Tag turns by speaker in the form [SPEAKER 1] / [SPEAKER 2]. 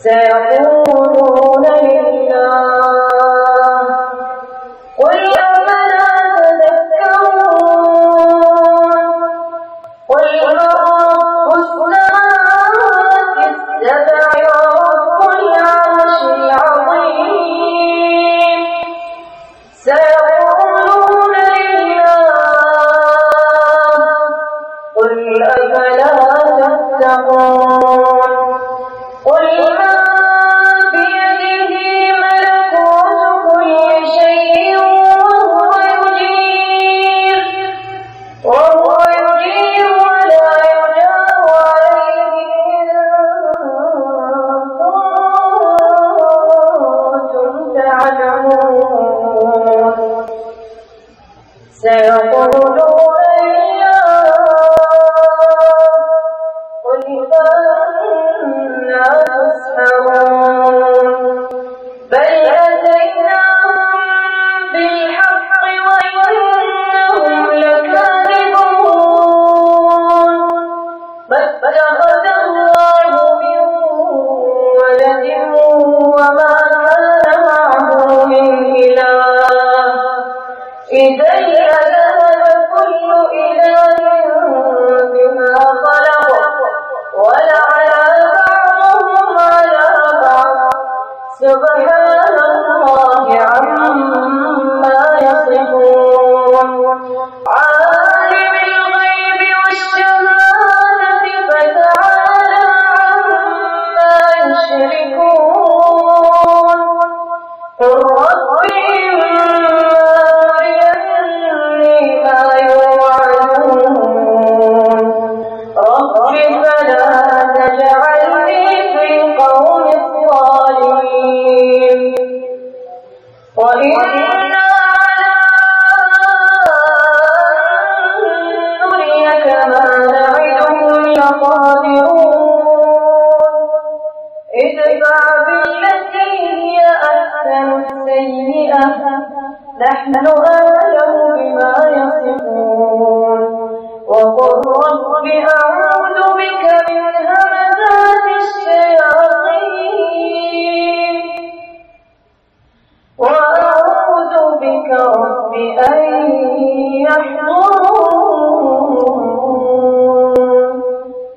[SPEAKER 1] سيقولون لله قل أفلا تذكرون قل من رب السماوات السبع ورب العرش العظيم سيقولون لله قل أفلا تتقون قل من بيده ملكوت كل شيء وهو يجير ولا يجار عليه إن كنتم تعلمون سيقولون قل فأنا تسحرون بل أتيناهم بالحق وإنهم لكاذبون ما اتخذ الله من ولد وما كان معه من إله إذا لذهب كل إله بما خلق ولعلى بعضهم على بعض سبحان الله عما يصفون عالم الغيب والشهادة فتعالى عما يشركون قل رب أرني ما يوعدون رب فلا تجعلني في القوم الظالمين وإنا على أن نريك ما نعدهم لقادرون ادفع بالتي هي أحسن السيئة نحن أعلم بما يصفون وقل رب